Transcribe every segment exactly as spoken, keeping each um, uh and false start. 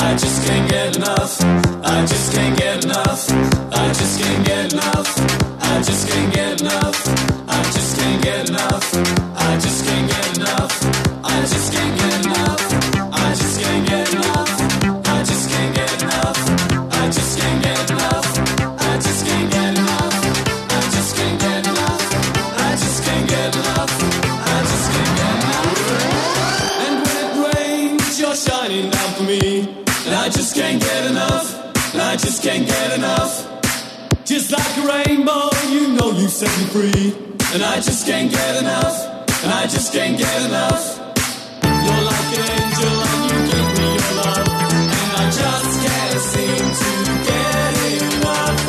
I just can't get enough. I just can't get enough. I just can't get enough. I just can't get enough. I just can't get enough. I just can't get enough. I just can't get enough. I just can't get enough. I just can't get enough. I just can't get enough. I just can't get enough. I just can't get enough. I just can't get enough. I just can't get enough. And when it rains, you're shining down for me. And I just can't get enough. And I just can't get enough. Just like a rainbow, you know you set me free. And I just can't get enough. And I just can't get enough. You're like an angel and you give me your love. And I just can't seem to get enough.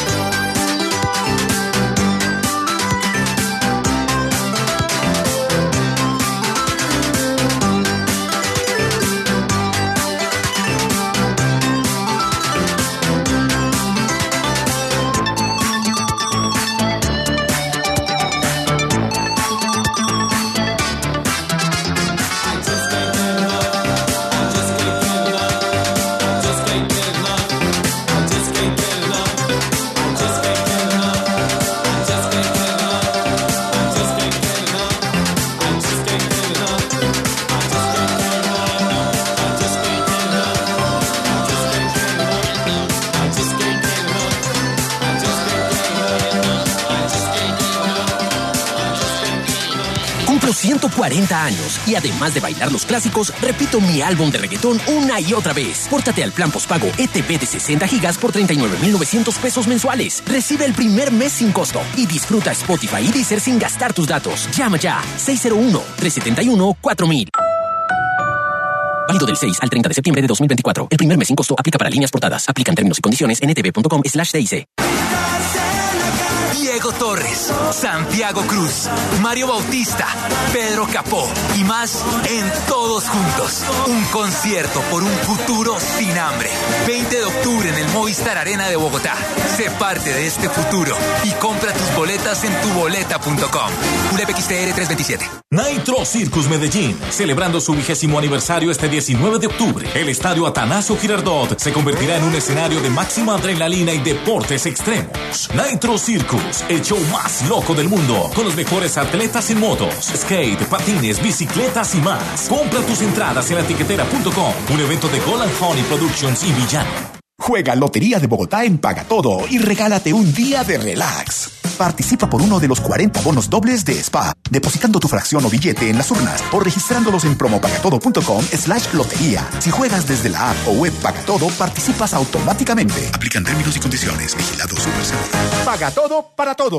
ciento cuarenta años y además de bailar los clásicos, repito mi álbum de reggaetón una y otra vez. Pórtate al plan postpago E T V de sesenta gigas por treinta y nueve mil novecientos pesos mensuales. Recibe el primer mes sin costo y disfruta Spotify y Deezer sin gastar tus datos. Llama ya seis cero uno, tres siete uno, cuatro mil. Válido del seis al treinta de septiembre de dos mil veinticuatro. El primer mes sin costo aplica para líneas portadas. Aplican términos y condiciones en etv.com slash TIC. Diego Torres, Santiago Cruz, Mario Bautista, Pedro Capó y más en Todos Juntos. Un concierto por un futuro sin hambre. veinte de octubre en el Movistar Arena de Bogotá. Sé parte de este futuro y compra tus boletas en tu boleta punto com. U L P X T R trescientos veintisiete. Nitro Circus Medellín, celebrando su vigésimo aniversario este diecinueve de octubre. El estadio Atanasio Girardot se convertirá en un escenario de máxima adrenalina y deportes extremos. Nitro Circus, el show más loco del mundo, con los mejores atletas en motos, skate, patines, bicicletas y más. Compra tus entradas en la tiquetera punto com, un evento de Gold and Honey Productions y Villano. Juega Lotería de Bogotá en Paga Todo y regálate un día de relax. Participa por uno de los cuarenta bonos dobles de Spa, depositando tu fracción o billete en las urnas o registrándolos en promopagatodo.com slash lotería. Si juegas desde la app o web Paga Todo, participas automáticamente. Aplican términos y condiciones. Vigilado Superseguro. Paga Todo para todo.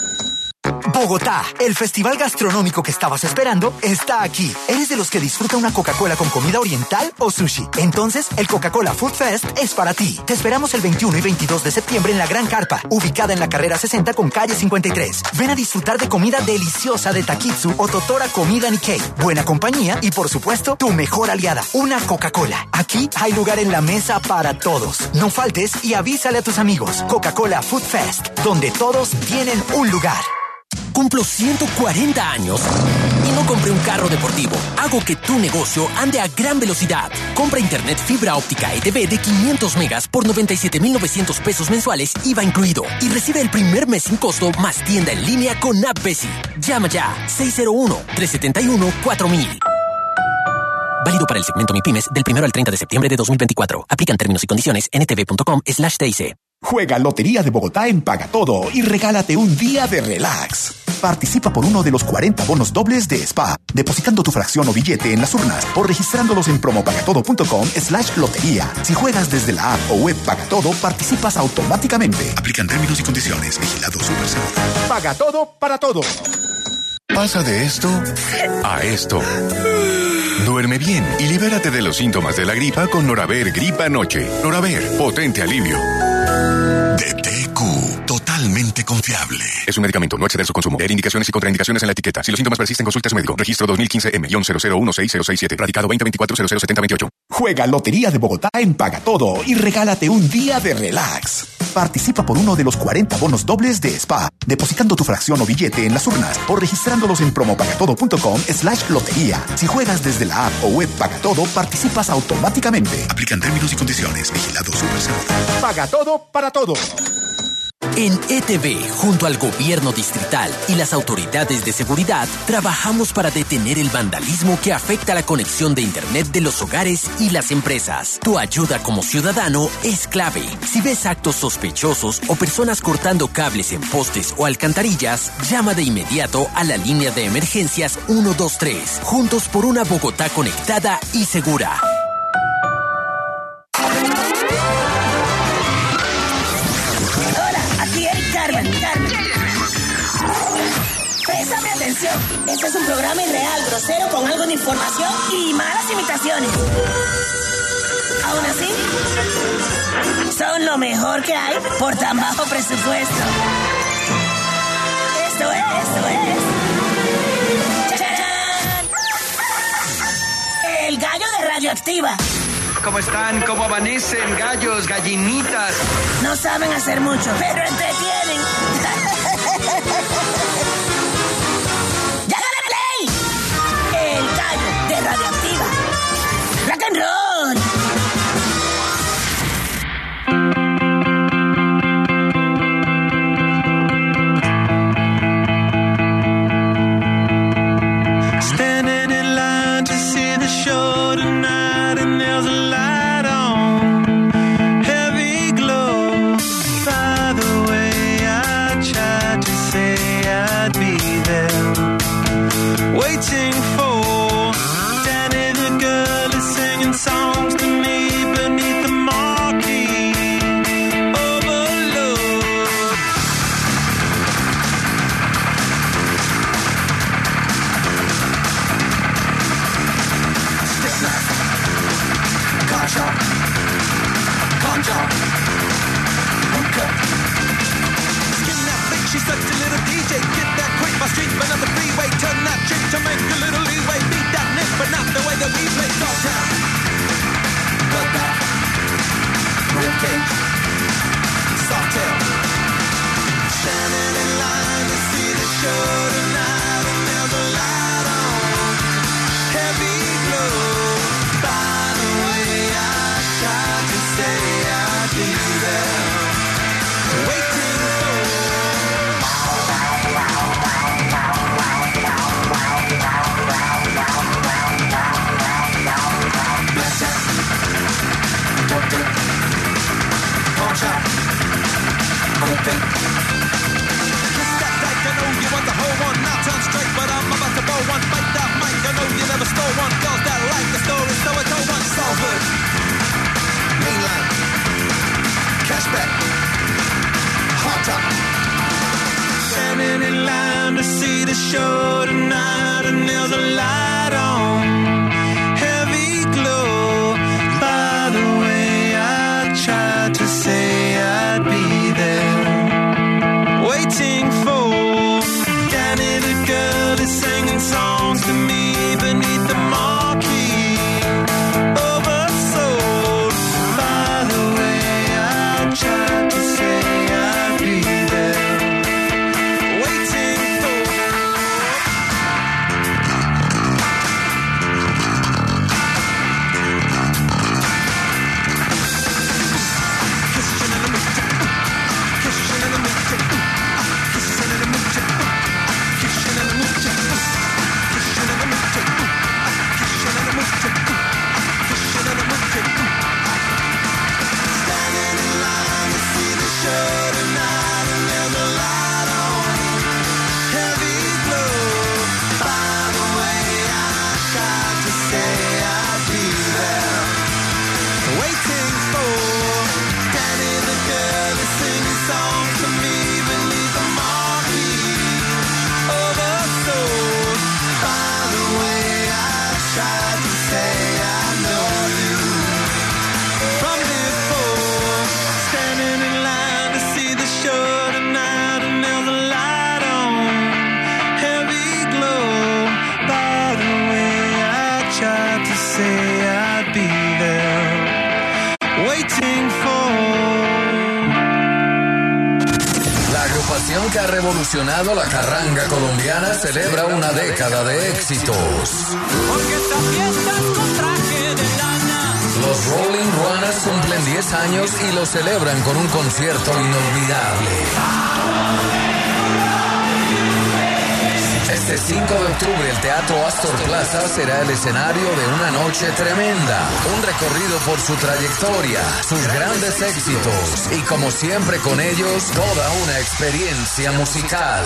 Bogotá, el festival gastronómico que estabas esperando, está aquí. ¿Eres de los que disfruta una Coca-Cola con comida oriental o sushi? Entonces, el Coca-Cola Food Fest es para ti. Te esperamos el veintiuno y veintidós de septiembre en la Gran Carpa, ubicada en la carrera sesenta con calle cincuenta y tres. Ven a disfrutar de comida deliciosa de Takitsu o Totora Comida Nikkei, buena compañía y, por supuesto, tu mejor aliada, una Coca-Cola. Aquí hay lugar en la mesa para todos. No faltes y avísale a tus amigos. Coca-Cola Food Fest, donde todos tienen un lugar. Cumplo ciento cuarenta años y no compré un carro deportivo. Hago que tu negocio ande a gran velocidad. Compra internet fibra óptica E T V de quinientos megas por noventa y siete mil novecientos pesos mensuales, I V A incluido. Y recibe el primer mes sin costo más tienda en línea con App Besi. Llama ya seis cero uno, tres siete uno, cuatro mil. Válido para el segmento MIPYMES del primero al treinta de septiembre de dos mil veinticuatro. Aplican términos y condiciones en etv.com slash TIC. Juega Lotería de Bogotá en Paga Todo y regálate un día de relax. Participa por uno de los cuarenta bonos dobles de Spa, depositando tu fracción o billete en las urnas o registrándolos en promopagatodo.com slash lotería. Si juegas desde la app o web Paga Todo, participas automáticamente. Aplican términos y condiciones. Vigilado Superseguro. Paga Todo para todo. Pasa de esto a esto. Duerme bien y libérate de los síntomas de la gripa con Noraver Gripa Noche. Noraver, potente alivio. D T Q, totalmente confiable. Es un medicamento, no exceder su consumo. Leer indicaciones y contraindicaciones en la etiqueta. Si los síntomas persisten, consulte a su médico. Registro dos mil quince M cero cero uno seis cero seis siete. Radicado veinte veinticuatro cero cero setenta veintiocho. Juega Lotería de Bogotá en Paga Todo y regálate un día de relax. Participa por uno de los cuarenta bonos dobles de Spa, depositando tu fracción o billete en las urnas o registrándolos en promopagatodo.com slash lotería. Si juegas desde la app o web Pagatodo, participas automáticamente. Aplican términos y condiciones. Vigilado Superseguro. Pagatodo para todo. En E T V, junto al gobierno distrital y las autoridades de seguridad, trabajamos para detener el vandalismo que afecta la conexión de Internet de los hogares y las empresas. Tu ayuda como ciudadano es clave. Si ves actos sospechosos o personas cortando cables en postes o alcantarillas, llama de inmediato a la línea de emergencias uno dos tres. Juntos por una Bogotá conectada y segura. Carmen, Carmen. Préstame atención. Este es un programa irreal, grosero, con algo de información y malas imitaciones. Aún así, son lo mejor que hay por tan bajo presupuesto. Esto es, esto es. ¡Chachán! El gallo de Radioactiva. ¿Cómo están? ¿Cómo amanecen? Gallos, gallinitas. No saben hacer mucho, pero entretienen. ¡Llágale play! El gallo de Radioactiva. ¡Rock and roll! Standing in line to see the show tonight, and there's a light on, heavy glow. By the way, I tried to say I'd be there, waiting for Danny the girl is singing songs to me beneath the marquee. Overload. Stick knife, car shop, con job, hookah. Skin that flick, she's such a little D J. Get that quick, my street, but on the freeway. Turn that trick to make a little leeway. Beat that nick, but not the way that we play. Dogtown, bloodbath, ribcage, softail. Standing in line to see the show tonight, and there's a light on, heavy glow. By the way, I tried to say I'd be there, waiting for. Open. Kiss that dyke, I know you want the whole one. Now turn straight, but I'm about to blow one. Bite that mic, I know you never stole one. Girls that like the story, so I told one. Salford, Mainline, Cashback, Hot Top. Standing in line to see the show tonight, and there's a light on, heavy glow. By the way, I tried to say I'd be there, waiting for Danny the girl is singing songs to me beneath the marquee. Oversold. By the way, I tried to say I'd be there, waiting for. I'd be there, waiting for. que ha revolucionado la carranga colombiana, celebra una década de éxitos. Porque esta fiesta es con traje de lana. Los Rolling Ruanas cumplen diez años y lo celebran con un concierto inolvidable. Este cinco de octubre el Teatro Astor Plaza será el escenario de una noche tremenda, un recorrido por su trayectoria, sus grandes éxitos y como siempre con ellos toda una experiencia musical.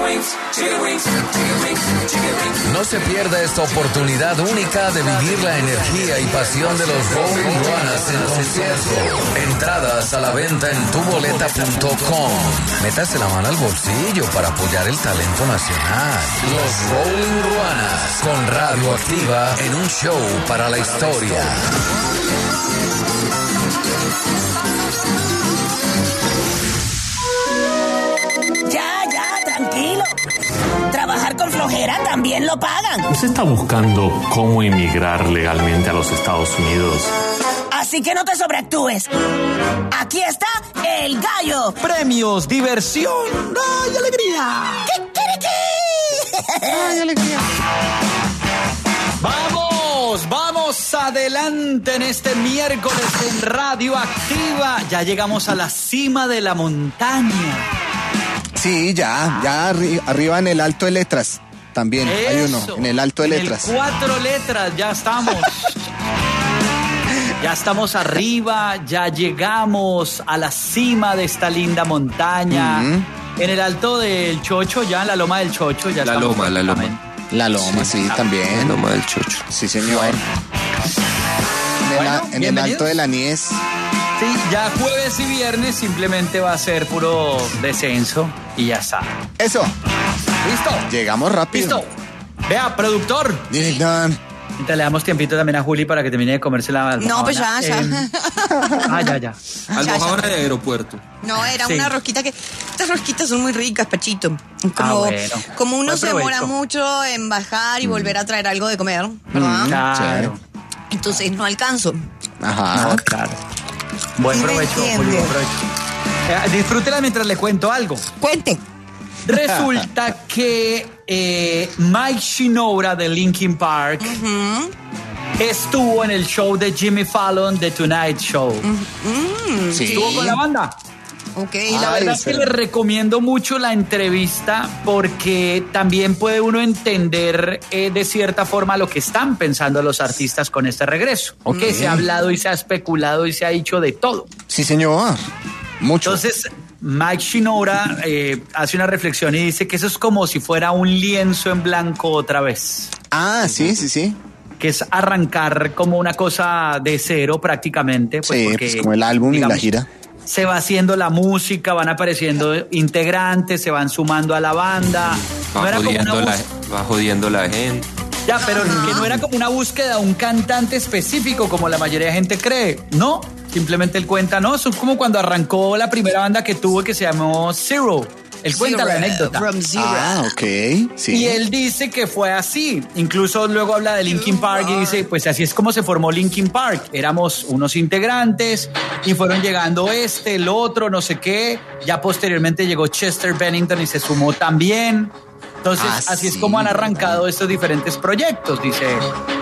No se pierda esta oportunidad única de vivir la energía y pasión de los Rolling Ruanas en concierto. Entradas a la venta en tu boleta punto com. Métase la mano al bolsillo para apoyar el talento nacional. Los Rolling Ruanas con Radioactiva en un show para la historia. Ya, ya, tranquilo. Trabajar con flojera también lo pagan. ¿Usted está buscando cómo emigrar legalmente a los Estados Unidos? Así que no te sobreactúes. Aquí está el gallo. Premios, diversión. ¡Ay, alegría! ¿Qué quiere qué? ¡Ay, alegría! ¡Vamos! ¡Vamos adelante en este miércoles en Radioactiva! Ya llegamos a la cima de la montaña. Sí, ya, ya arri- arriba en el Alto de Letras. También Eso, hay uno, en el Alto de en Letras. El cuatro letras, ya estamos. Ya estamos arriba, ya llegamos a la cima de esta linda montaña. Uh-huh. En el Alto del Chocho, ya en la Loma del Chocho. Ya la Loma, la Loma. La Loma, sí, sí también. La Loma del Chocho. Sí, señor. Bueno. En, bueno, el, en el Alto de la Nies. Sí, ya jueves y viernes simplemente va a ser puro descenso y ya está. Eso. ¿Listo? Llegamos rápido. ¿Listo? Vea, productor. Director. Entonces le damos tiempito también a Juli para que termine de comerse la almohadona. No, pues ya, ya. Eh, ah, ya, ya. Almohadona de aeropuerto. No, era Sí. una rosquita que... Estas rosquitas son muy ricas, Pachito. Como, Ah, bueno. como uno Buen se demora provecho. mucho en bajar y volver a traer algo de comer, ¿verdad? Mm, claro. Entonces no alcanzo. Ajá. No, claro. Buen Sí me provecho, Juli, entiende. buen provecho. Eh, disfrútela mientras le cuento algo. Cuente. Resulta que eh, Mike Shinoda de Linkin Park Uh-huh. estuvo en el show de Jimmy Fallon, The Tonight Show. Mm, Sí. Estuvo con la banda. Ok. Y la Ay, verdad es que espera. les recomiendo mucho la entrevista porque también puede uno entender eh, de cierta forma lo que están pensando los artistas con este regreso. Ok, se ha hablado y se ha especulado y se ha dicho de todo. Sí, señor. Mucho. Entonces, Mike Shinoda eh, hace una reflexión y dice que eso es como si fuera un lienzo en blanco otra vez. Ah, sí, sí, sí. Que es arrancar como una cosa de cero prácticamente. Pues Sí, porque, pues como el álbum y digamos, la gira. se va haciendo la música, van apareciendo integrantes, se van sumando a la banda. Va, No era como jodiendo una la, bús- va jodiendo la gente. Ya, pero que no era como una búsqueda de un cantante específico como la mayoría de gente cree. No, simplemente él cuenta, no, eso es como cuando arrancó la primera banda que tuvo que se llamó Zero. Él cuenta la Zero, anécdota. From Zero. Ah, ok. Sí. Y él dice que fue así. Incluso luego habla de Linkin Park y dice, pues así es como se formó Linkin Park. Éramos unos integrantes y fueron llegando este, el otro, no sé qué. Ya posteriormente llegó Chester Bennington y se sumó también. Entonces, Ah, así es sí, como han arrancado estos diferentes proyectos, dice él.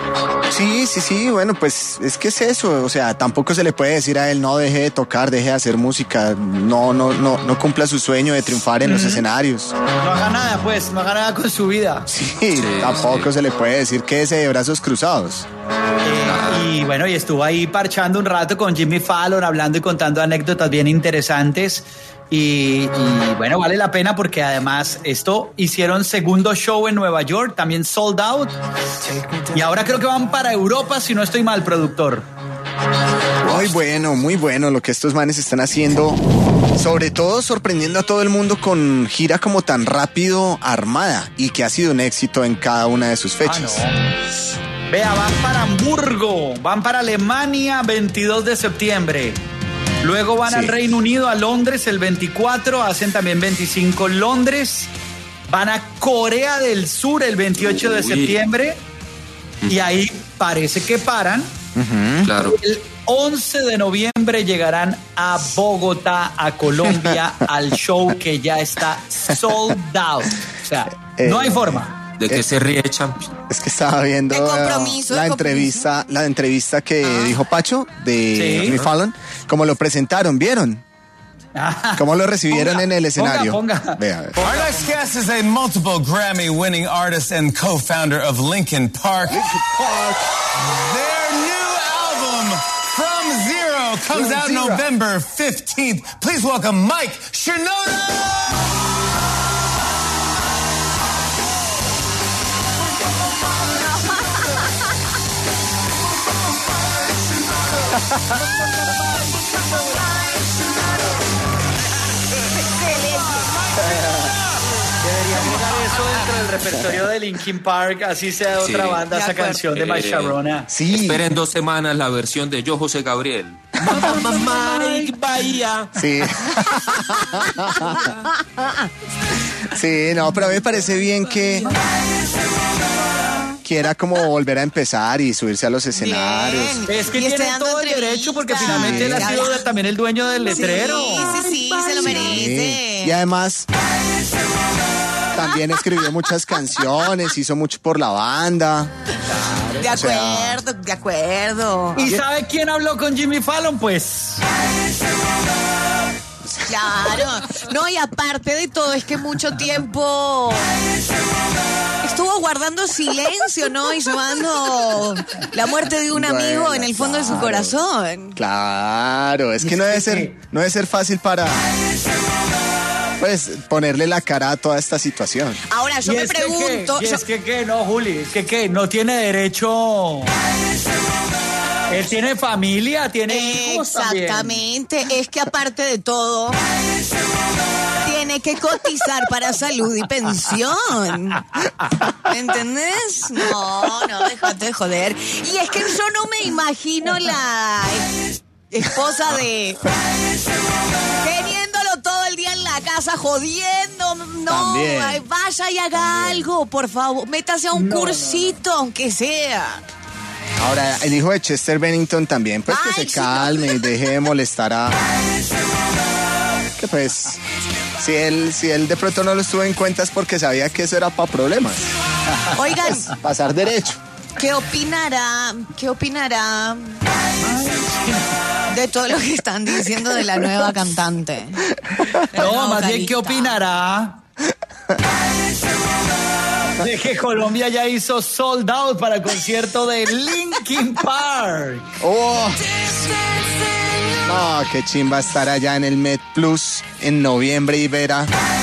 Sí, sí, sí, bueno, pues es que es eso, o sea, tampoco se le puede decir a él, no, deje de tocar, deje de hacer música, no, no, no, no cumpla su sueño de triunfar en los escenarios. No haga nada, pues, no haga nada con su vida. Sí, tampoco se le puede decir quédese de brazos cruzados. Eh, y bueno, y estuvo ahí parchando un rato con Jimmy Fallon, hablando y contando anécdotas bien interesantes. Y, y bueno, vale la pena porque además esto hicieron segundo show en Nueva York, también sold out. Y ahora creo que van para Europa, si no estoy mal, productor. Muy bueno, muy bueno lo que estos manes están haciendo, sobre todo sorprendiendo a todo el mundo con gira como tan rápido armada y que ha sido un éxito en cada una de sus fechas. Ah, no. Vea, van para Hamburgo, van para Alemania veintidós de septiembre. Luego van Sí. al Reino Unido, a Londres el veinticuatro, hacen también veinticinco en Londres. Van a Corea del Sur el veintiocho de Uy. septiembre y ahí parece que paran Uh-huh. Claro. El once de noviembre llegarán a Bogotá, a Colombia, al show que ya está sold out. O sea, Eh, no hay forma. ¿De qué se ríe Champion? Es que estaba viendo De compromiso, uh, la de entrevista, la entrevista que Ah. dijo Pacho de Sí. Jimmy Fallon, como lo presentaron, ¿vieron? ¿Cómo lo recibieron Ponga, en el escenario? ponga, ponga. Vea, vea. Our next guest is a multiple Grammy-winning artist and co-founder of Linkin Park. Linkin Park. Their new album, From Zero, comes From out Zero. November fifteenth. Please welcome Mike Shinoda. Debería llegar eso dentro del repertorio de Linkin Park, así sea de otra Sí. banda, De esa acuerdo. canción de My Eh, Sharona. Esperen dos semanas la versión de Yo José Gabriel. Mike Bahía. Sí. Sí, no, pero a mí me parece bien que quiera como volver a empezar y subirse a los escenarios. Es que Y esté tiene dando todo el derecho porque finalmente él ha sido de- también el dueño del letrero. Sí, sí, sí, se lo merece. Y además también escribió muchas canciones, hizo mucho por la banda. De O sea, acuerdo, de acuerdo. ¿Y sabe quién habló con Jimmy Fallon? Pues Claro. No, y aparte de todo, es que mucho tiempo estuvo guardando silencio, ¿no? Y llevando la muerte de un amigo Bueno, en el fondo de su claro. corazón. Claro, es que no debe ser, no debe ser fácil para pues ponerle la cara a toda esta situación. Ahora, yo Y me es que pregunto... qué, y yo- es que qué, no, Juli, es que qué, no tiene derecho. Él tiene familia, tiene hijos también. Exactamente, es que aparte de todo, tiene que cotizar para salud y pensión. ¿Entendés? No, no, déjate de joder. Y es que yo no me imagino la es- esposa de... teniéndolo todo el día en la casa, jodiendo. No, También. ay, vaya y haga algo, por favor. Métase a un No, no, cursito, aunque sea. Ahora, el hijo de Chester Bennington también, pues que Ay, se sí, calme y deje de molestar a... Que pues, si él, si él de pronto no lo estuvo en cuenta es porque sabía que eso era para problemas. Oigan, Pasar derecho. ¿qué opinará? ¿Qué opinará de todo lo que están diciendo de la nueva cantante? No, más bien, ¿qué opinará de que Colombia ya hizo sold out para el concierto de Linkin Park? ¡Oh! No, qué chimba estar allá en el Met Plus en noviembre y verá.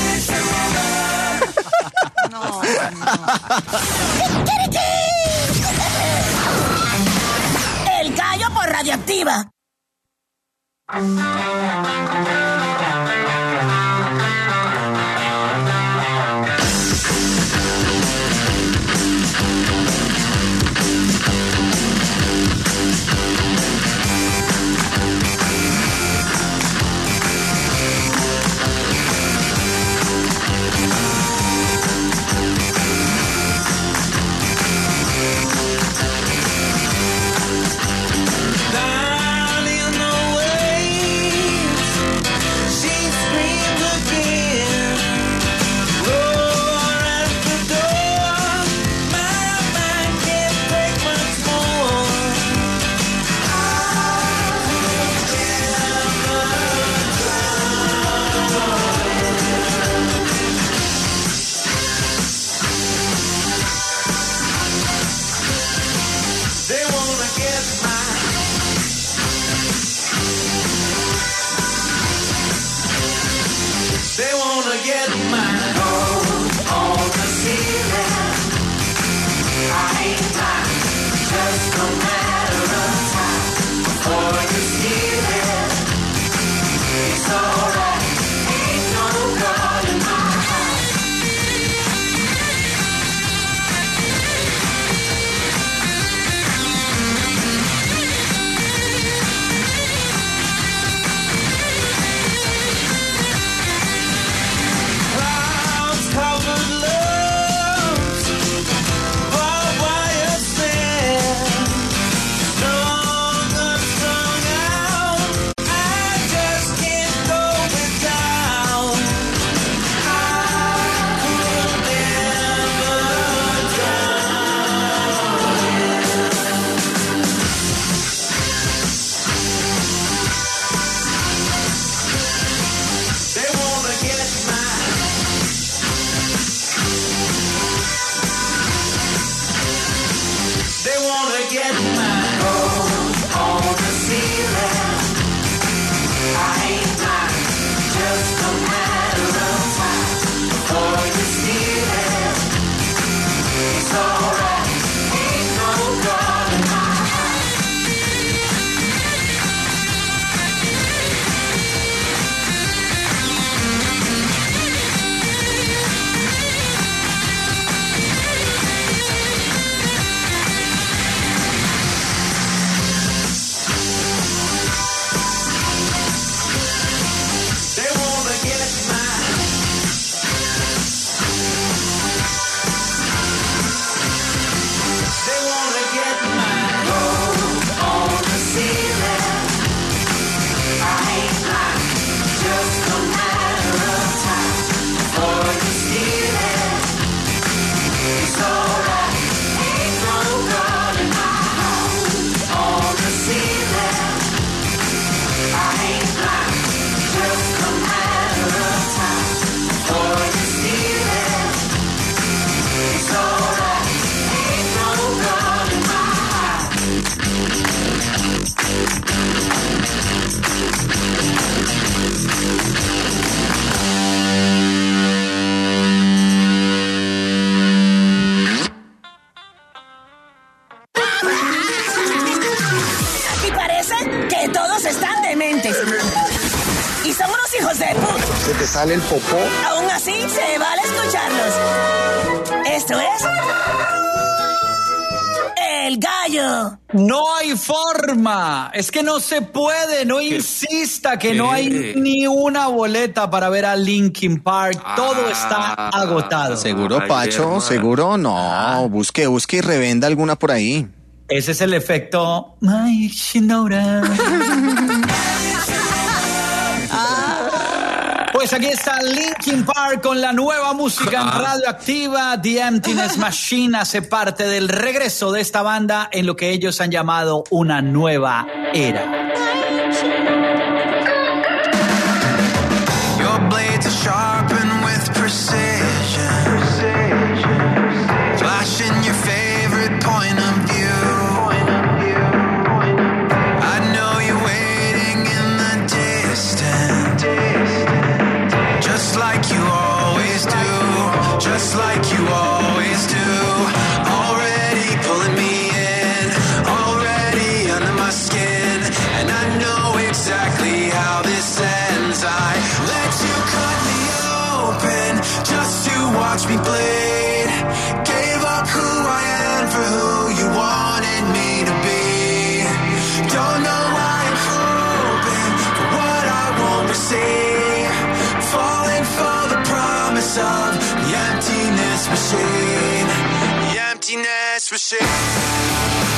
No, El gallo por radioactiva. Down in the waves, she screams again. Roar at the door, my mind can't take much more. They wanna get They wanna get mine. Oh, on the ceiling. I ain't mine. Just a matter of time before you steal it. It's alright. Ain't no God in my Clouds covered love, barbed wire sand. dementes. Y son unos hijos de puta. ¿Se te sale el popó? Aún así, se vale escucharlos. Esto es... El Gallo. No hay forma. Es que no se puede. No insista que no hay ni una boleta para ver a Linkin Park. Todo está agotado. ¿Seguro, Pacho? ¿Seguro? No. Busque, busque y revenda alguna por ahí. Ese es el efecto... My Shinora. Pues aquí está Linkin Park con la nueva música en Radioactiva. The Emptiness Machine hace parte del regreso de esta banda en lo que ellos han llamado una nueva era. Your blades are sharpened with precision, flashing your favorite point of view. I know you're waiting in the distance, just like you always do, just like you always do. Already pulling me in, already under my skin, and I know exactly how this ends. I let you cut me open just to watch me bleed. Gave up who I am for who you wanted me to be. Don't know why I'm hoping for what I won't receive. Falling for the promise of the emptiness machine. The emptiness machine.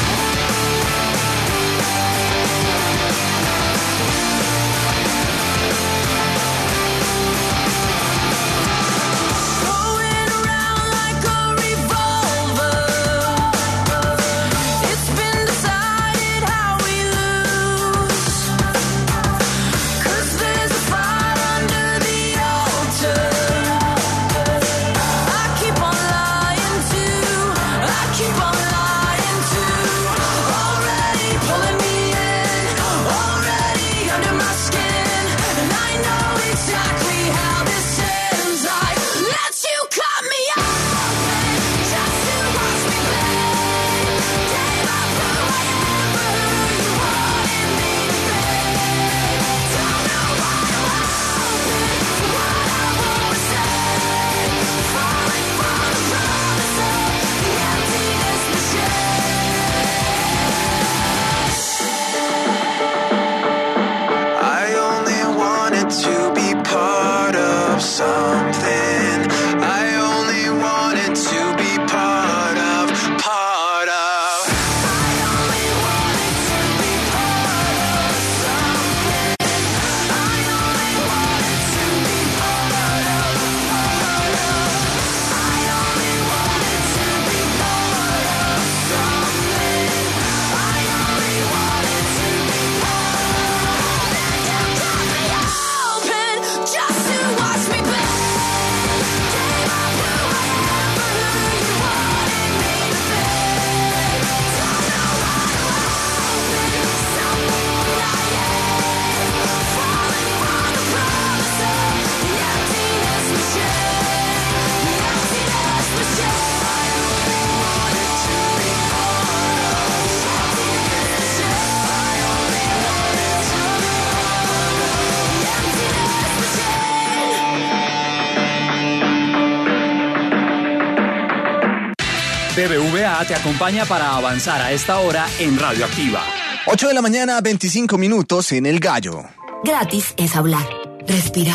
B B V A te acompaña para avanzar a esta hora en Radioactiva. ocho de la mañana, veinticinco minutos en El Gallo. Gratis es hablar, respirar,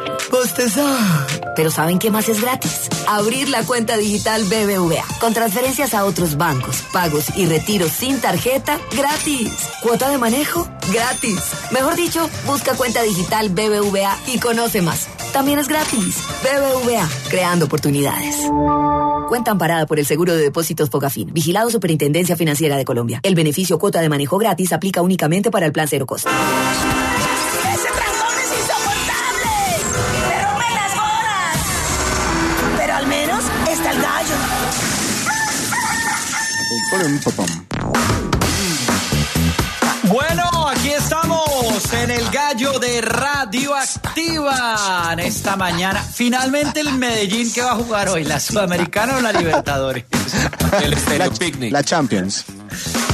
bostezar. Pero ¿saben qué más es gratis? Abrir la cuenta digital B B V A. Con transferencias a otros bancos, pagos y retiros sin tarjeta, gratis. Cuota de manejo, gratis. Mejor dicho, busca cuenta digital B B V A y conoce más. También es gratis. B B V A, creando oportunidades. Cuenta amparada por el Seguro de Depósitos Fogafín. Vigilado Superintendencia Financiera de Colombia. El beneficio cuota de manejo gratis aplica únicamente para el plan cero costo. ¡Ese trancón es insoportable! ¡Me rompen las bolas! Pero al menos está el gallo. Bueno, aquí estamos en el Gallo de Radioactiva en esta mañana. Finalmente el Medellín, que va a jugar hoy, la Sudamericana o la Libertadores. El Estéreo Picnic. La Champions.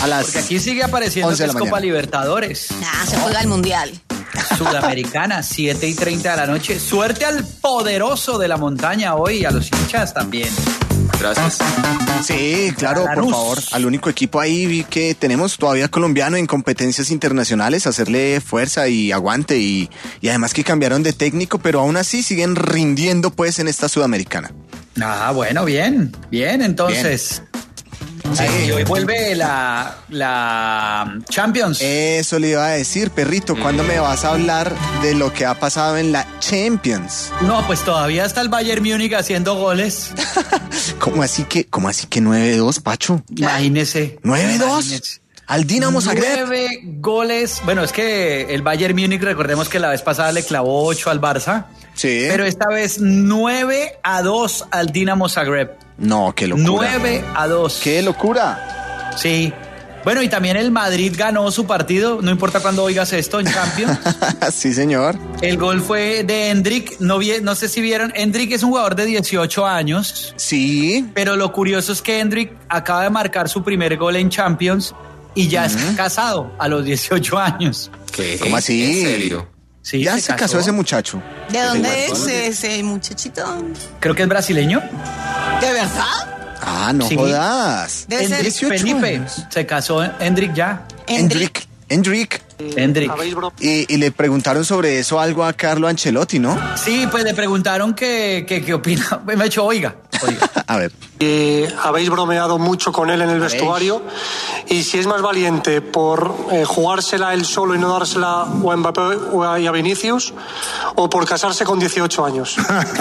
A las Porque aquí sigue apareciendo once que de es la Copa mañana. Libertadores. Ah, se juega el mundial. Sudamericana, siete y treinta de la noche. Suerte al poderoso de la montaña hoy y a los hinchas también. Gracias. Sí, claro, por Lanús. favor. Al único equipo ahí vi que tenemos todavía colombiano en competencias internacionales, hacerle fuerza y aguante y, y además que cambiaron de técnico, pero aún así siguen rindiendo pues en esta Sudamericana. Ah, bueno, bien, bien, entonces. Sí, y hoy vuelve la, la Champions. Eso le iba a decir, perrito, ¿cuándo me vas a hablar de lo que ha pasado en la Champions? No, pues todavía está el Bayern Múnich haciendo goles. ¿Cómo así que, cómo así que nueve dos, Pacho? Imagínese. ¿nueve dos? Imagínese. ¿Al Dinamo Zagreb? Nueve goles. Bueno, es que el Bayern Múnich, recordemos que la vez pasada le clavó ocho al Barça. Sí. Pero esta vez nueve a dos al Dinamo Zagreb. No, qué locura. nueve a dos. ¡Qué locura! Sí. Bueno, y también el Madrid ganó su partido, no importa cuándo oigas esto, en Champions. Sí, señor. El gol fue de Endrick, no, vi, no sé si vieron, Endrick es un jugador de dieciocho años. Sí. Pero lo curioso es que Endrick acaba de marcar su primer gol en Champions y ya Uh-huh. es casado a los dieciocho años. ¿Qué? ¿Cómo así? ¿En serio? Sí, Ya se, casó ese muchacho. ¿De dónde Sí, es ese muchachito? Creo que es brasileño. ¿De verdad? Ah, no Sí. jodas. Debe ser Endrick dieciocho Felipe. años. Se casó Endrick ya. Endrick. Endrick. Endrick. Y, y le preguntaron sobre eso algo a Carlo Ancelotti, ¿no? Sí, pues le preguntaron qué qué- qué opina. Me ha hecho, oiga, oiga. A ver. Eh, habéis bromeado mucho con él en el vestuario y si es más valiente por eh, jugársela él solo y no dársela o a Mbappé o a, y a Vinicius o por casarse con dieciocho años.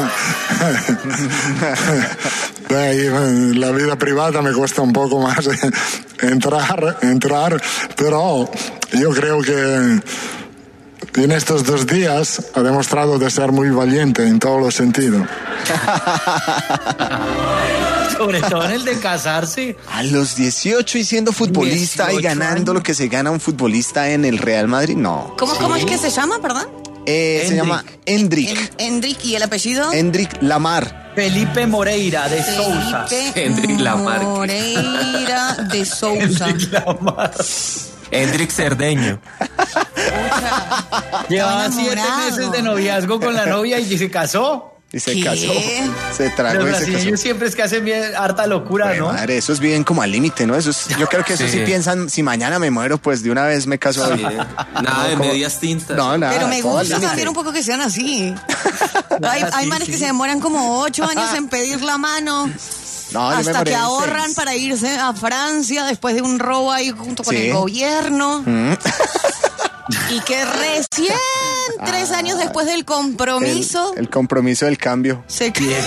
Ahí, en la vida privada me cuesta un poco más eh, entrar, entrar, pero yo creo que en estos dos días ha demostrado de ser muy valiente en todos los sentidos. Sobre todo en el de casarse. A los dieciocho y siendo futbolista y dieciocho ganando años. lo que se gana un futbolista en el Real Madrid, no. ¿Cómo, ¿Cómo es que se llama, perdón? Eh, se Endrick. llama Endrick. En- Endrick, ¿y el apellido? Endrick Lamar. Felipe Moreira de Sousa. Felipe Endrick Lamarque. Moreira de Sousa. Endrick Cerdeño. Llevaba Estoy siete enamorado. meses de noviazgo con la novia y se casó. Y se ¿Qué? casó. Se tragó Los y se casó. brasileños siempre es que hacen bien harta locura, Bueno, ¿no? madre, esos viven como al límite, ¿no? Esos, yo creo que eso sí. Sí. piensan, si mañana me muero, pues de una vez me caso. Sí. Nada de como- medias tintas. No, nada. Pero me todo al gusta límite. también un poco que sean así. hay hay sí, manes sí. que se demoran como ocho años en pedir la mano. No, yo me Hasta demoré que en ahorran seis. para irse a Francia después de un robo ahí junto con Sí. el gobierno. Mm. Y que recién, tres años después del compromiso, El, el compromiso del cambio. se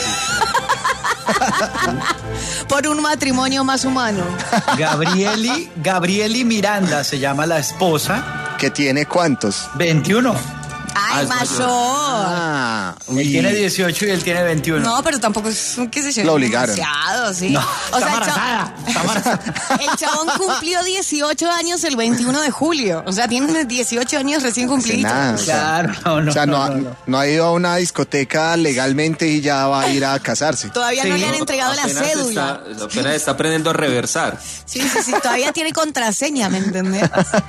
por un matrimonio más humano. Gabrieli, Gabrieli Miranda se llama la esposa. ¿Que tiene cuántos? veintiuno. Ay, es mayor. mayor. Ah, Él uy. tiene dieciocho y él tiene veintiuno. No, pero tampoco es, qué sé yo. Lo obligaron. Demasiado, sí. No, o está sea, el embarazada, está embarazada. chabón, el chabón cumplió dieciocho años el veintiuno de julio. O sea, tiene dieciocho años recién Hace cumplidos. nada, o sea, Claro, no, no. o sea, no, no, ha- no, no. no ha ido a una discoteca legalmente y ya va a ir a casarse. Todavía no Sí. le han entregado la Apenas cédula. Está, apenas está aprendiendo a reversar. Sí, sí, sí. Todavía tiene contraseña, ¿me entendés?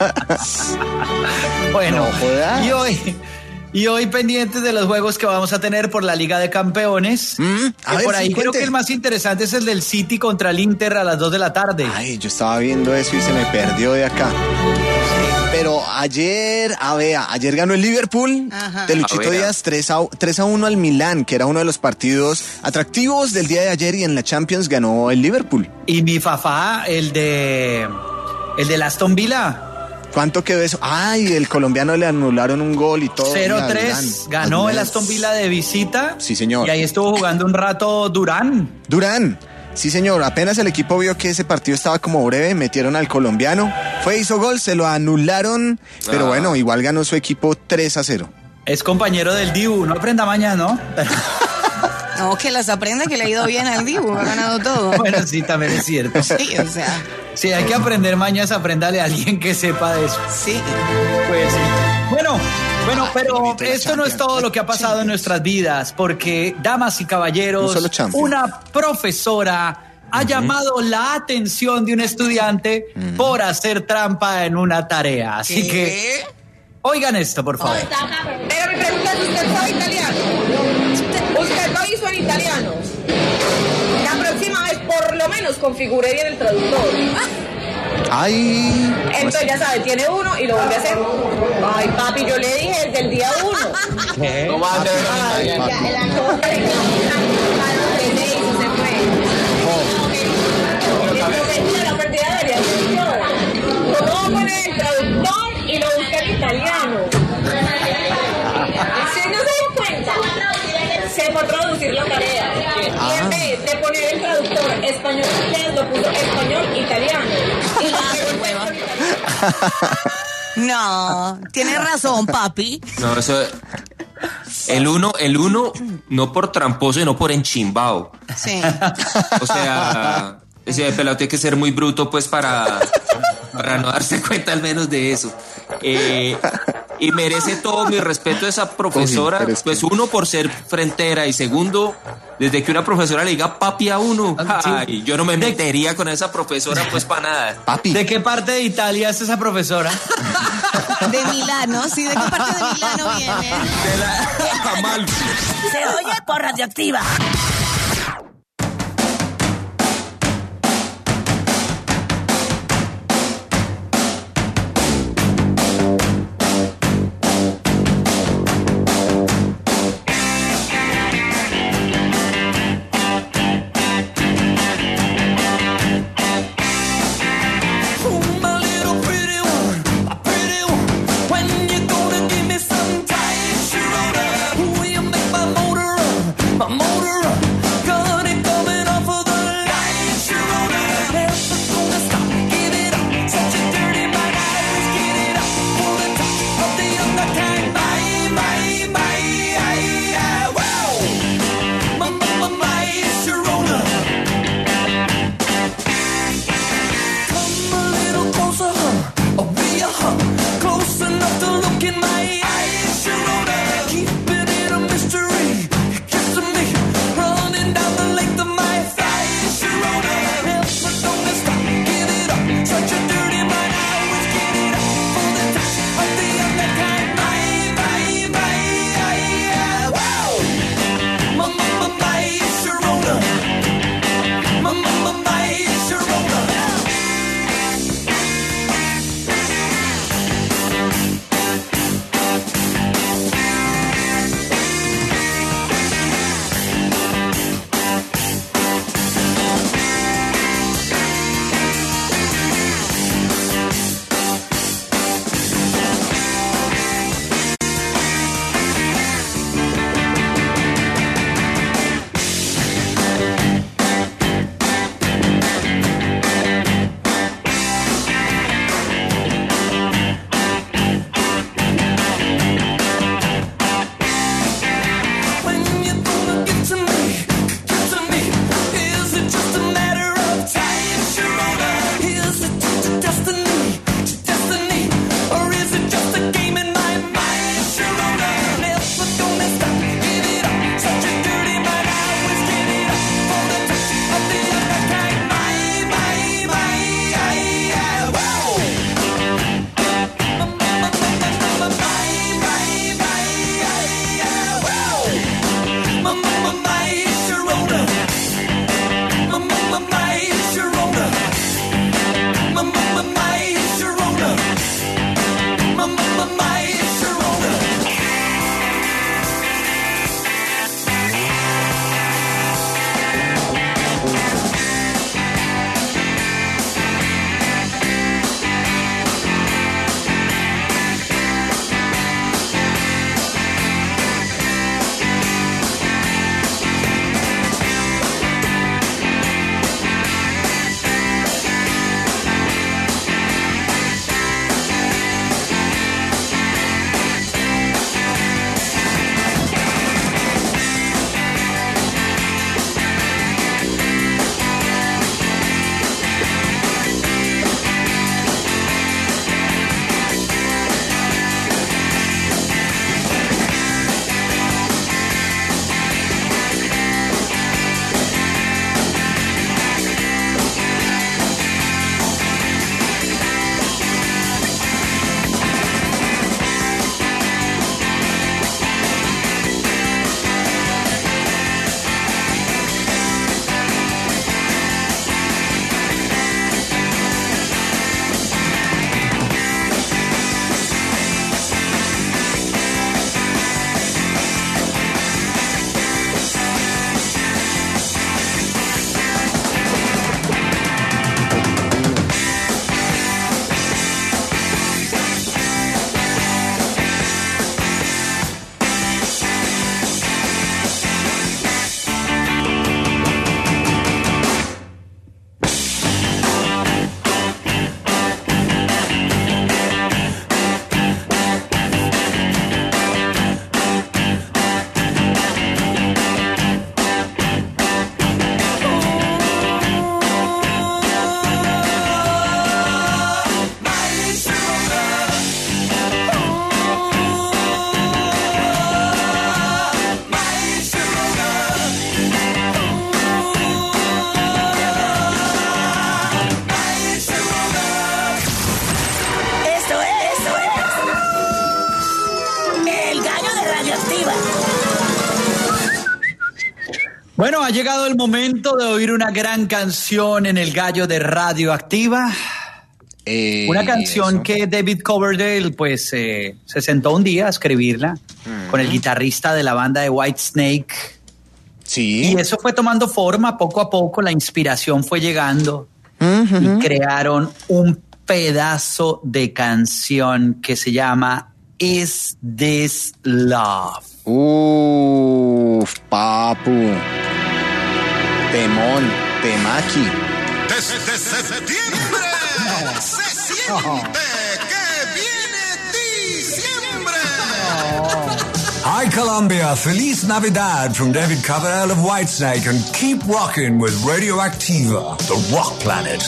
Bueno, No jodas. y hoy, y hoy pendientes de los juegos que vamos a tener por la Liga de Campeones. Mm, a que ver, por ahí sí, creo cuente. que el más interesante es el del City contra el Inter a las dos de la tarde. Ay, yo estaba viendo eso y se me perdió de acá. Pero ayer, a ver, ayer ganó el Liverpool Ajá. de Luchito A ver, Díaz tres a uno al Milán, que era uno de los partidos atractivos del día de ayer, y en la Champions ganó el Liverpool. Y mi fafá, el de el de Aston Villa, ¿Cuánto quedó eso? Ay, el colombiano le anularon un gol y todo. cero Mira, tres, Durán. ganó el Durán. Aston Villa de visita. Sí, señor. Y ahí estuvo jugando un rato Durán. Durán. Sí, señor. Apenas el equipo vio que ese partido estaba como breve, metieron al colombiano. Fue, hizo gol, se lo anularon. Pero Ah. bueno, igual ganó su equipo tres a cero. Es compañero del Dibu, no aprenda mañana, ¿no? No, que las aprende, que le ha ido bien al Dibu, ha ganado todo. Bueno, sí, también es cierto. Sí, o sea, Si hay que aprender mañas, apréndale a alguien que sepa de eso. sí. Pues sí. Bueno, bueno, pero bonito la esto no es Champions. todo lo que ha pasado en nuestras vidas, porque, damas y Un caballeros, solo Champions. una profesora ha llamado la atención de un estudiante por hacer trampa en una tarea. Así ¿Qué? que, oigan esto, por favor. Pero mi pregunta es, ¿usted sabe italiano? ¿Usted lo hizo en italiano? La próxima vez, por lo menos, configure bien el traductor. Ay. Entonces, ya sabe, tiene uno y lo vuelve a hacer. Ay, papi, yo le dije desde el día uno. ¿Qué? No va a hacer nada. Ya, la cosa de que se hizo, se fue. Entonces, la partida debería ser yo. ¿Cómo va a poner el traductor y lo busca en italiano? Si no se dio cuenta, se fue a traducir la tarea. Y en vez de poner el traductor español-inglés, lo puso español-italiano. Y lo No, tienes razón, papi. No, eso... El uno, el uno, no por tramposo, sino por enchimbao. Sí. O sea, ese pelado tiene que ser muy bruto, pues, para, para no darse cuenta al menos de eso. Eh, y merece todo mi respeto a esa profesora, pues uno por ser frentera y segundo, desde que una profesora le diga papi a uno, ay, yo no me metería con esa profesora pues para nada. Papi. ¿De qué parte de Italia es esa profesora? De Milano, sí, ¿de qué parte de Milano viene? De la Amalfi. Se oye por Radioactiva. Bueno, ha llegado el momento de oír una gran canción en el Gallo de Radioactiva. Eh, Una canción eso. que David Coverdale pues eh, se sentó un día a escribirla Mm. con el guitarrista de la banda de Whitesnake. Sí. Y eso fue tomando forma poco a poco, la inspiración fue llegando y crearon un pedazo de canción que se llama Is This Love. Uf, papu. Temón, temaki. Desde septiembre se siente que viene diciembre. Hi Colombia, Feliz Navidad from David Coverdale of Whitesnake, and keep rocking with Radioactiva, the rock planet.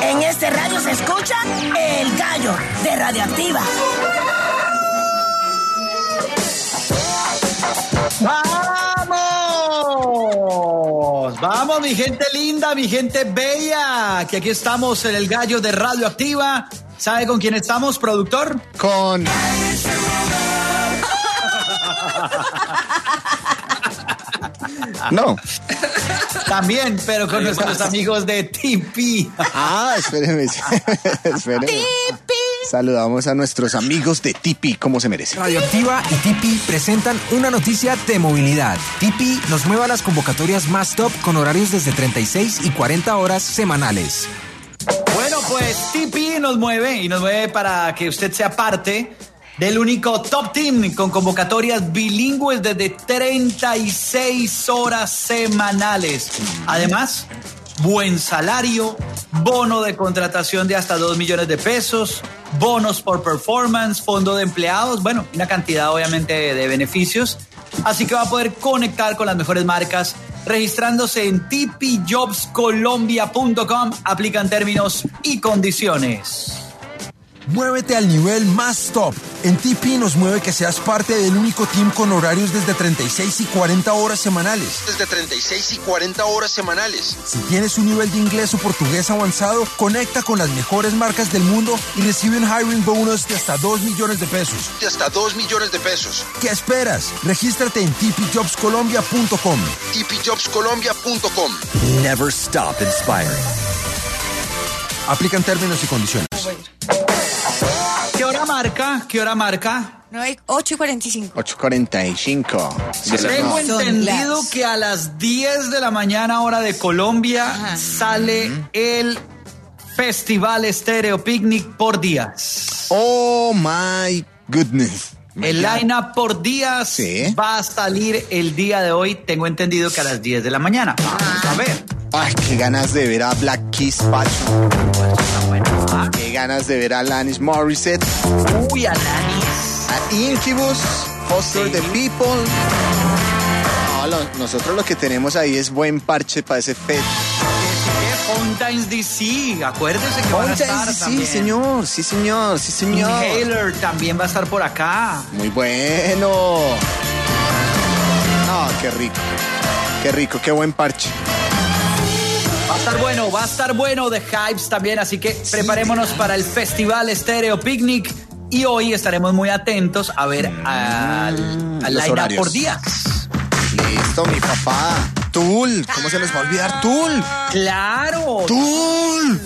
Se escucha El Gallo de Radioactiva. ¡Vamos! ¡Vamos, mi gente linda, mi gente bella! Que aquí estamos en el gallo de Radioactiva. ¿Sabe con quién estamos, productor? Con... No. También, pero con nuestros amigos de T P. Ah, espéreme. espéreme. T P. Saludamos a nuestros amigos de T P, como se merece. Radioactiva y T P presentan una noticia de movilidad. T P nos mueve a las convocatorias más top con horarios desde treinta y seis y cuarenta horas semanales. Bueno, pues T P nos mueve y nos mueve para que usted sea parte del único top team con convocatorias bilingües desde treinta y seis horas semanales. Además, buen salario, bono de contratación de hasta dos millones de pesos, bonos por performance, fondo de empleados, bueno, una cantidad obviamente de, de beneficios. Así que va a poder conectar con las mejores marcas registrándose en t p jobs colombia punto com. Aplican términos y condiciones. Muévete al nivel más top. En T P nos mueve que seas parte del único team con horarios desde treinta y seis y cuarenta horas semanales. Desde treinta y seis y cuarenta horas semanales. Si tienes un nivel de inglés o portugués avanzado, conecta con las mejores marcas del mundo y recibe un hiring bonus de hasta dos millones de pesos. De hasta dos millones de pesos. ¿Qué esperas? Regístrate en t p jobs colombia punto com. t p jobs colombia punto com. Never stop inspiring. Aplican términos y condiciones. ¿Qué hora marca? ¿Qué hora marca? No, hay ocho y cuarenta y cinco. ocho y cuarenta y cinco. Tengo entendido que a las diez de la mañana, hora de Colombia, Ajá. sale uh-huh. el Festival Estéreo Picnic por días. Oh my goodness. El line-up por días ¿Sí? va a salir el día de hoy. Tengo entendido que a las diez de la mañana. Vamos a ver. Ay, qué ganas de ver a Black Keys, Pacho. ¿Ah? Qué ganas de ver a Alanis Morissette. Uy, Alanis. A Incubus, Foster sí. the People. No, lo, nosotros lo que tenemos ahí es buen parche para ese fest. Fountains D C, acuérdese que van a estar sí, también. Sí, señor, sí, señor, sí, señor. Inhaler también va a estar por acá. Muy bueno. No, qué rico. Qué rico, qué buen parche. Va a estar bueno, va a estar bueno de Hypes también, así que sí. preparémonos para el Festival Estéreo Picnic y hoy estaremos muy atentos a ver mm, al, al line-up por días. Listo, mi papá. Tool, ¿cómo se nos va a olvidar Tool? ¡Claro! ¡Tool!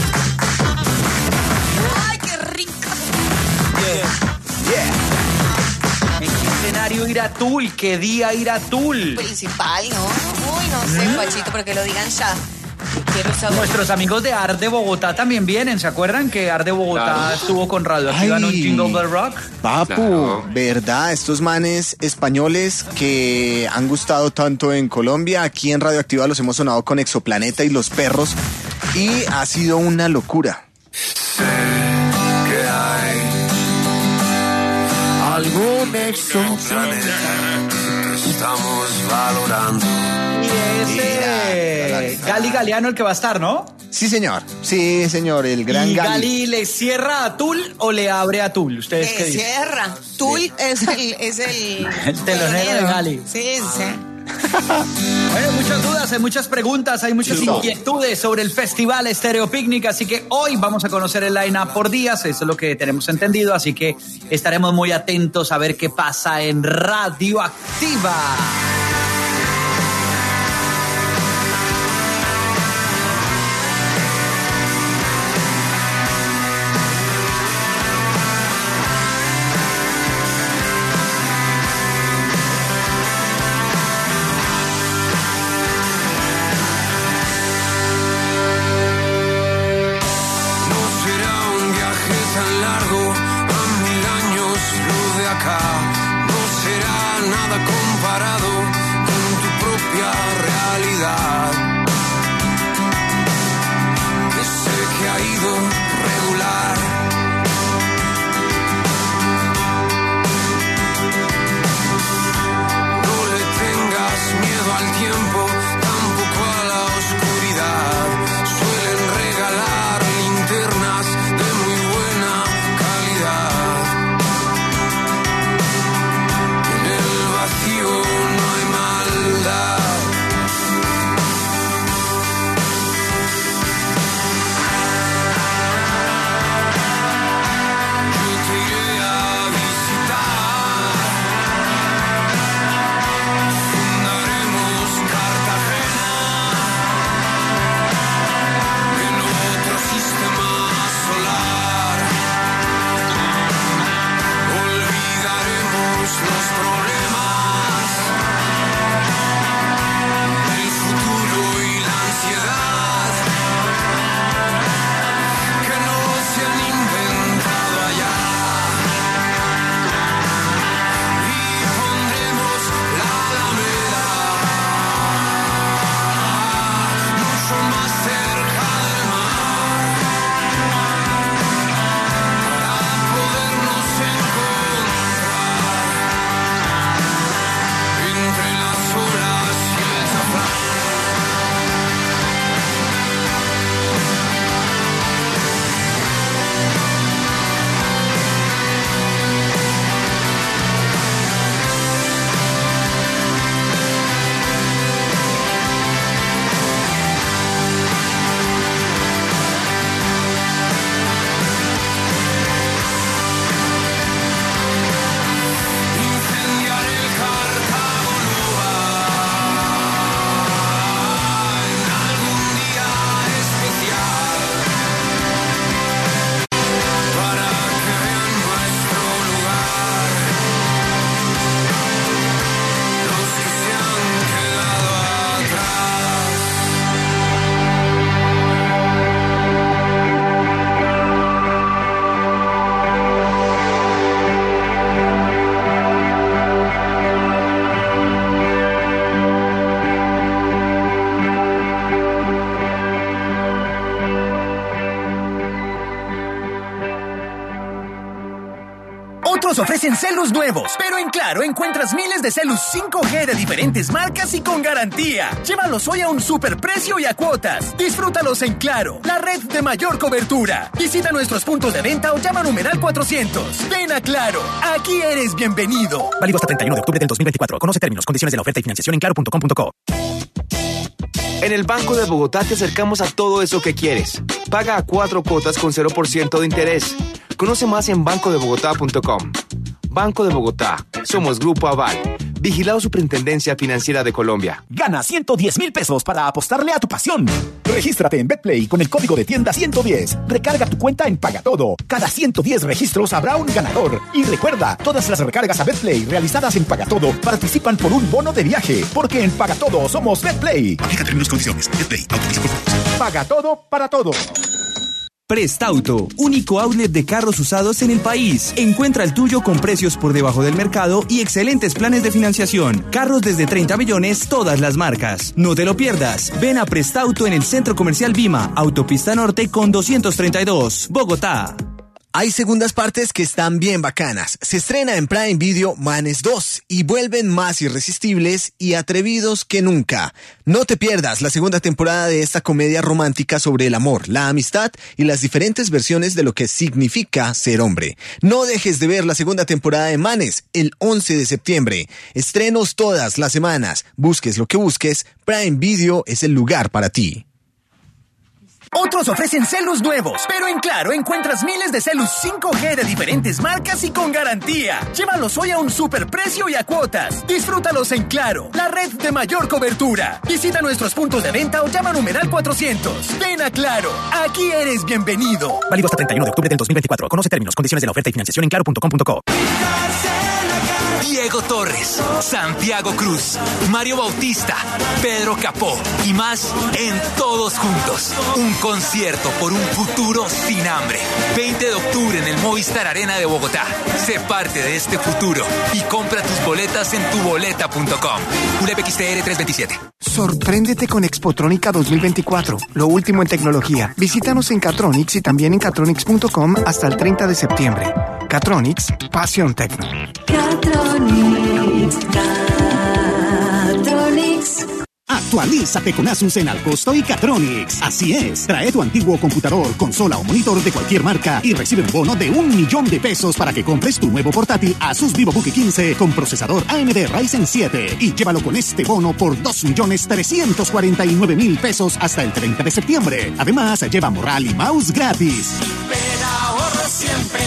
¡Ay, qué rico! Yeah. Yeah. ¿En qué escenario irá Tool? ¿Qué día irá Tool? Principal, ¿no? Uy, no sé, ¿Mm? Pachito, pero que lo digan ya. Nuestros amigos de Art de Bogotá también vienen, ¿se acuerdan que Art de Bogotá claro. estuvo con Radioactiva en un Jingle Bell Rock? Papu, claro. verdad, estos manes españoles que han gustado tanto en Colombia, aquí en Radioactiva los hemos sonado con Exoplaneta y Los Perros y ha sido una locura. Sé que hay algún exoplaneta que estamos valorando. Y ese Gali Galeano el que va a estar, ¿no? Sí, señor. Sí, señor, el gran ¿Y Gali. Gali le cierra a Tool o le abre a Tool? ¿Ustedes le qué dicen? cierra. Tool sí. es el... Es el, el telonero de Gali. Sí, sí. Bueno, muchas dudas, hay muchas preguntas, hay muchas sí, inquietudes sobre el Festival Estéreo Picnic, así que hoy vamos a conocer el line-up por días, eso es lo que tenemos entendido, así que estaremos muy atentos a ver qué pasa en Radioactiva. No será nada comparado Otros ofrecen celus nuevos, pero en Claro encuentras miles de celus cinco G de diferentes marcas y con garantía. Llévalos hoy a un superprecio y a cuotas. Disfrútalos en Claro, la red de mayor cobertura. Visita nuestros puntos de venta o llama a numeral cuatrocientos. Ven a Claro, aquí eres bienvenido. Válido hasta treinta y uno de octubre del dos mil veinticuatro. Conoce términos, condiciones de la oferta y financiación en claro punto com punto co. En el Banco de Bogotá te acercamos a todo eso que quieres. Paga a cuatro cuotas con cero por ciento de interés. Conoce más en banco de bogotá punto com. Banco de Bogotá. Somos Grupo Aval. Vigilado Superintendencia Financiera de Colombia. Gana ciento diez mil pesos para apostarle a tu pasión. Regístrate en BetPlay con el código de tienda ciento diez. Recarga tu cuenta en Pagatodo. Cada ciento diez registros habrá un ganador. Y recuerda, todas las recargas a BetPlay realizadas en Pagatodo participan por un bono de viaje. Porque en Pagatodo somos BetPlay. Aplica términos y condiciones. BetPlay. Autoriza por favor. Pagatodo para todo. Prestauto, único outlet de carros usados en el país. Encuentra el tuyo con precios por debajo del mercado y excelentes planes de financiación. Carros desde treinta millones, todas las marcas. No te lo pierdas. Ven a Prestauto en el Centro Comercial Vima, Autopista Norte con doscientos treinta y dos, Bogotá. Hay segundas partes que están bien bacanas. Se estrena en Prime Video Manes dos y vuelven más irresistibles y atrevidos que nunca. No te pierdas la segunda temporada de esta comedia romántica sobre el amor, la amistad y las diferentes versiones de lo que significa ser hombre. No dejes de ver la segunda temporada de Manes el once de septiembre. Estrenos todas las semanas. Busques lo que busques, Prime Video es el lugar para ti. Otros ofrecen celus nuevos, pero en Claro encuentras miles de celus cinco G de diferentes marcas y con garantía. Llévalos hoy a un superprecio y a cuotas. Disfrútalos en Claro, la red de mayor cobertura. Visita nuestros puntos de venta o llama a numeral cuatrocientos. Ven a Claro, aquí eres bienvenido. Válido hasta treinta y uno de octubre del dos mil veinticuatro. Conoce términos, condiciones de la oferta y financiación en claro punto com punto co. Diego Torres, Santiago Cruz, Mario Bautista, Pedro Capó y más en Todos Juntos. Un concierto por un futuro sin hambre. veinte de octubre en el Movistar Arena de Bogotá. Sé parte de este futuro y compra tus boletas en tu boleta punto com. U L P X T R trescientos veintisiete. Sorpréndete con Expotrónica dos mil veinticuatro, lo último en tecnología. Visítanos en Catronics y también en catronics punto com hasta el treinta de septiembre. Catronics, pasión tecno. Catronics, Catronics. Actualízate con Asus en al costo y Catronics. Así es, trae tu antiguo computador, consola o monitor de cualquier marca y recibe un bono de un millón de pesos para que compres tu nuevo portátil Asus VivoBook quince con procesador A M D Ryzen siete y llévalo con este bono por dos millones trescientos cuarenta y nueve mil pesos hasta el treinta de septiembre. Además, lleva morral y mouse gratis. Pero ahorro siempre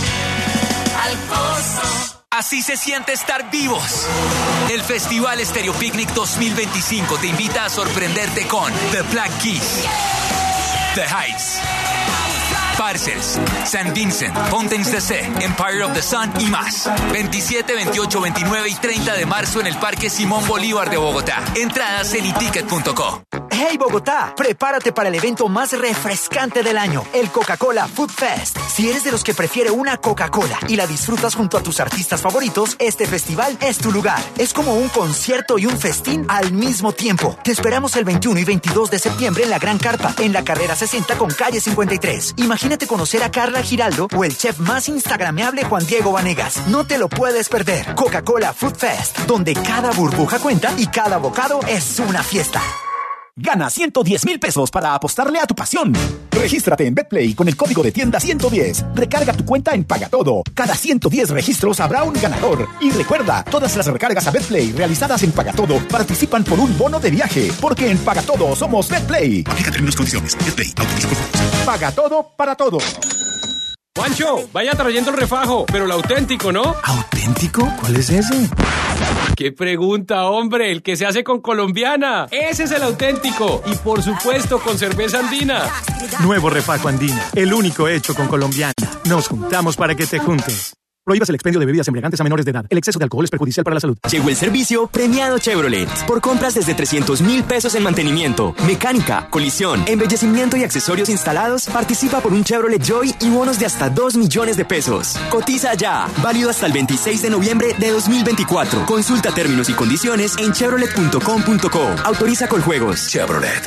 al costo. Así se siente estar vivos. El Festival Stereo Picnic dos mil veinticinco te invita a sorprenderte con The Black Keys, The Heights, Parcels, Saint Vincent, Fountains D C, Empire of the Sun y más. veintisiete, veintiocho, veintinueve y treinta de marzo en el Parque Simón Bolívar de Bogotá. Entradas en iticket punto co. Hey Bogotá, prepárate para el evento más refrescante del año, el Coca-Cola Food Fest. Si eres de los que prefiere una Coca-Cola y la disfrutas junto a tus artistas favoritos, este festival es tu lugar. Es como un concierto y un festín al mismo tiempo. Te esperamos el veintiuno y veintidós de septiembre en la Gran Carpa, en la carrera sesenta con calle cincuenta y tres. Imagínate conocer a Carla Giraldo o el chef más instagrameable Juan Diego Vanegas. No te lo puedes perder. Coca-Cola Food Fest, donde cada burbuja cuenta y cada bocado es una fiesta. Gana ciento diez mil pesos para apostarle a tu pasión. Regístrate en BetPlay con el código de tienda ciento diez. Recarga tu cuenta en Pagatodo. Cada ciento diez registros habrá un ganador. Y recuerda, todas las recargas a BetPlay realizadas en Pagatodo participan por un bono de viaje. Porque en Pagatodo somos BetPlay. Aplica términos y condiciones. BetPlay. Autoriza por favor. Pagatodo para todo. Juancho, vaya trayendo el refajo, pero el auténtico, ¿no? ¿Auténtico? ¿Cuál es ese? ¡Qué pregunta, hombre! El que se hace con colombiana. Ese es el auténtico. Y por supuesto con cerveza andina. Nuevo refajo andina, el único hecho con colombiana. Nos juntamos para que te juntes. Prohíbas el expendio de bebidas embriagantes a menores de edad. El exceso de alcohol es perjudicial para la salud. Llegó el servicio premiado Chevrolet. Por compras desde trescientos mil pesos en mantenimiento, mecánica, colisión, embellecimiento y accesorios instalados, participa por un Chevrolet Joy y bonos de hasta dos millones de pesos. Cotiza ya. Válido hasta el veintiséis de noviembre de dos mil veinticuatro. Consulta términos y condiciones en chevrolet punto com punto co. Autoriza con juegos. Chevrolet.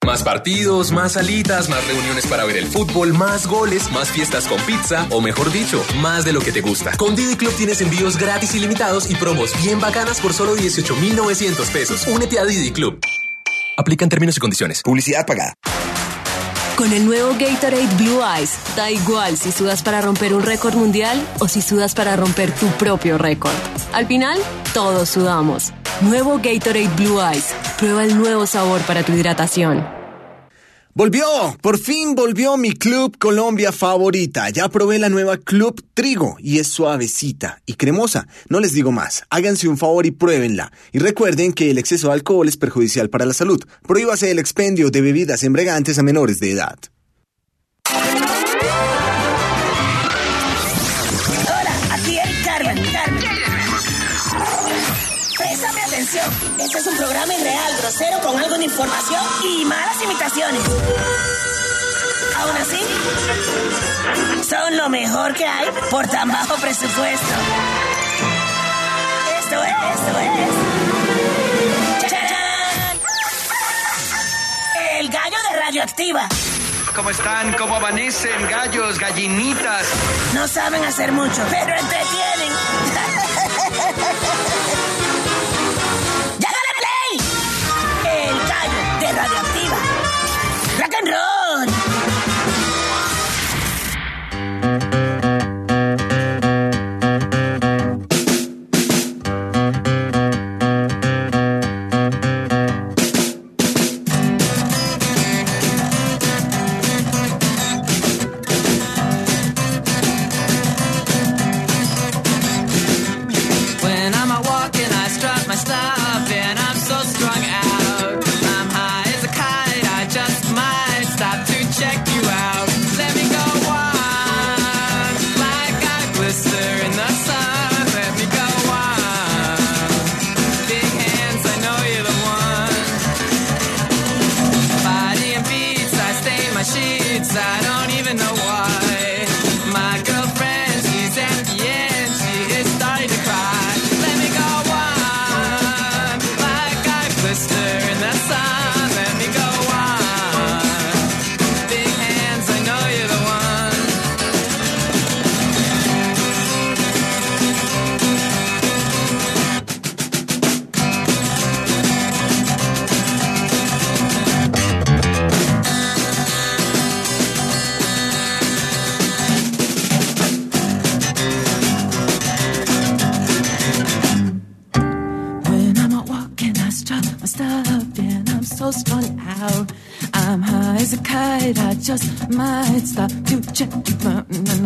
Más partidos, más salitas, más reuniones para ver el fútbol, más goles, más fiestas con pizza, o mejor dicho, más de lo que te gusta. Con Didi Club tienes envíos gratis ilimitados y promos bien bacanas por solo dieciocho mil novecientos pesos. Únete a Didi Club. Aplican términos y condiciones. Publicidad pagada. Con el nuevo Gatorade Blue Ice, da igual si sudas para romper un récord mundial o si sudas para romper tu propio récord. Al final, todos sudamos. Nuevo Gatorade Blue Ice. Prueba el nuevo sabor para tu hidratación. Volvió, por fin volvió mi Club Colombia favorita. Ya probé la nueva Club Trigo y es suavecita y cremosa. No les digo más, háganse un favor y pruébenla. Y recuerden que el exceso de alcohol es perjudicial para la salud. Prohíbase el expendio de bebidas embriagantes a menores de edad. Hola, aquí Eric Carmen. Carmen. Préstame atención. Este es un programa irreal, grosero, con algo de información y malas imitaciones. Aún así, son lo mejor que hay por tan bajo presupuesto. Esto es, esto es. ¡Chachán! El gallo de Radioactiva. ¿Cómo están? ¿Cómo amanecen? Gallos, gallinitas. No saben hacer mucho, pero entretienen. ¡Llágale play! El gallo de Radioactiva. ¡Rock and roll! Just might stop to check you out.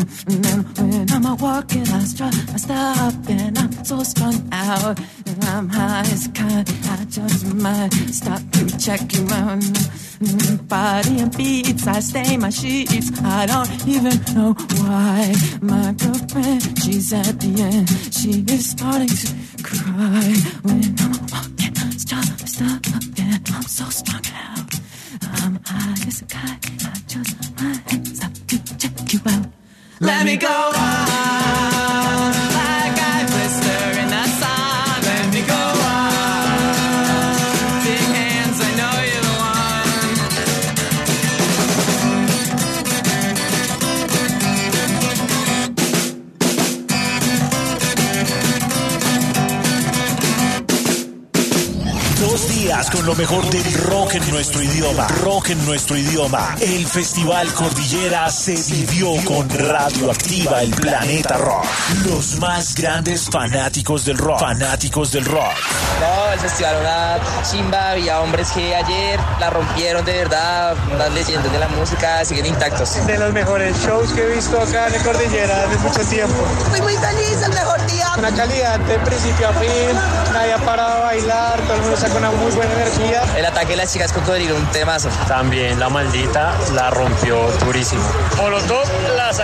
When I'm out walking, I strut, I stop, and I'm so strung out. And I'm high as a kite, I just might stop to check you out. Body and beats, I stain my sheets. I don't even know why. My girlfriend, she's at the end. She is starting to cry. When I'm out walking, I strut, I stop, and I'm so strung out. I'm high as a kite, I just might stop to check you out. Let me go on, like I blister in the sun. Let me go on, big hands, I know you're the Dos días con lo mejor del rock en nuestro idioma. Rock en nuestro idioma. El Festival Cordillera se vivió con Radioactiva, el planeta rock. Los más grandes fanáticos del rock. Fanáticos del rock. No, el festival una chimba, había hombres que ayer la rompieron de verdad, unas leyendas de la música siguen intactos. De los mejores shows que he visto acá en el Cordillera desde mucho tiempo. Fui muy feliz, el mejor día. Una calidad de principio a fin, nadie ha parado a bailar, todo el mundo saca una muy buena energía. El ataque de las chicas Cocodrilo, un temazo. También La Maldita la rompió durísimo. Molotov la